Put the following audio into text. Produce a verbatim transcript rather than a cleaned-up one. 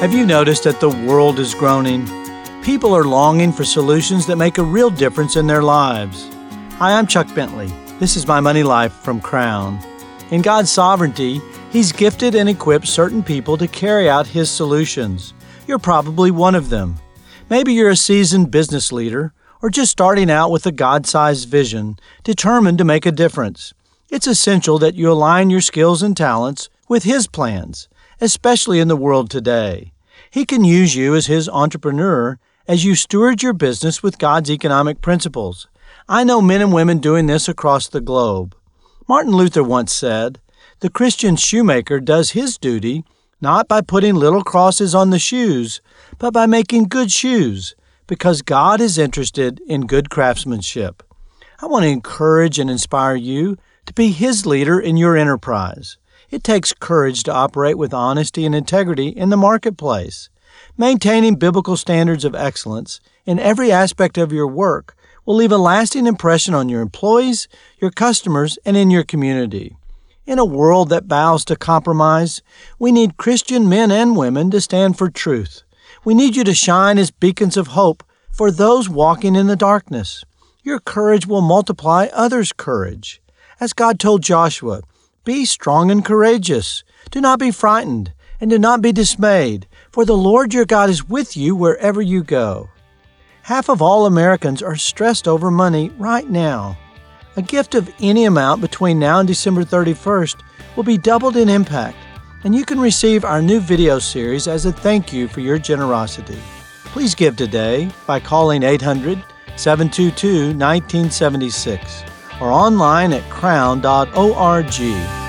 Have you noticed that the world is groaning? People are longing for solutions that make a real difference in their lives. Hi, I'm Chuck Bentley. This is My Money Life from Crown. In God's sovereignty, He's gifted and equipped certain people to carry out His solutions. You're probably one of them. Maybe you're a seasoned business leader or just starting out with a God-sized vision, determined to make a difference. It's essential that you align your skills and talents with His plans, especially in the world today. He can use you as His entrepreneur as you steward your business with God's economic principles. I know men and women doing this across the globe. Martin Luther once said, "The Christian shoemaker does his duty not by putting little crosses on the shoes, but by making good shoes, because God is interested in good craftsmanship." I want to encourage and inspire you to be His leader in your enterprise. It takes courage to operate with honesty and integrity in the marketplace. Maintaining biblical standards of excellence in every aspect of your work will leave a lasting impression on your employees, your customers, and in your community. In a world that bows to compromise, we need Christian men and women to stand for truth. We need you to shine as beacons of hope for those walking in the darkness. Your courage will multiply others' courage. As God told Joshua, "Be strong and courageous. Do not be frightened, and do not be dismayed, for the Lord your God is with you wherever you go." Half of all Americans are stressed over money right now. A gift of any amount between now and December thirty-first will be doubled in impact, and you can receive our new video series as a thank you for your generosity. Please give today by calling eight hundred, seven two two, one nine seven six or online at crown dot org.